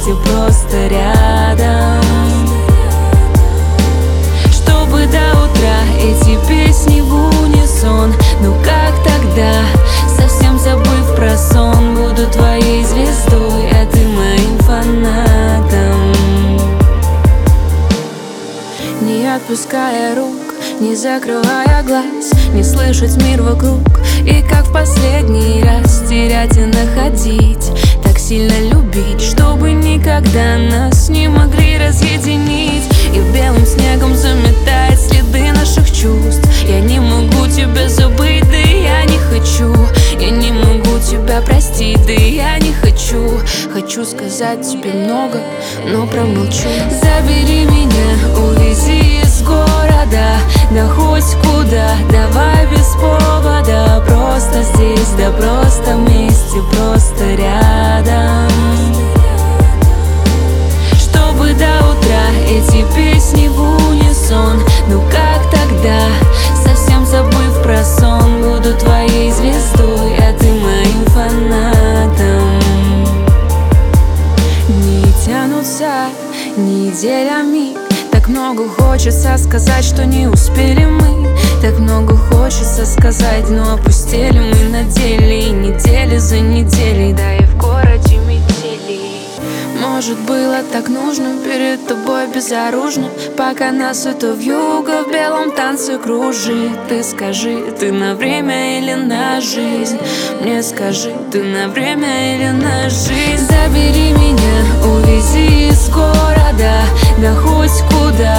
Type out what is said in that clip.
месте, просто рядом. Чтобы до утра эти песни в унисон. Ну как тогда, совсем забыв про сон, буду твоей звездой, а ты моим фанатом. Не отпуская рук, не закрывая глаз, не слышать мир вокруг, и как в последний раз терять и находить, так сильно любить, чтобы никогда нас не могли разъединить. И белым снегом заметает следы наших чувств. Я не могу тебя забыть, да и я не хочу. Я не могу тебя простить, да и я не хочу. Хочу сказать тебе много, но промолчу. Забери меня, увези из города, да хоть куда, давай без повода. Просто здесь, да просто вместе, просто рядом. Чтобы до утра эти песни в унисон. Ну как тогда, совсем забыв про сон, буду твоей звездой, а ты моим фанатом. Дни тянутся неделями, так много хочется сказать, что не успели мы. Так много хочется сказать, но опустили мы на деле, и недели за неделей, да и в городе метели. Может, было так нужно перед тобой безоружно, пока нас это вьюга в белом танце кружит. Ты скажи, ты на время или на жизнь? Мне скажи, ты на время или на жизнь? Забери меня, увези из города, да хоть куда,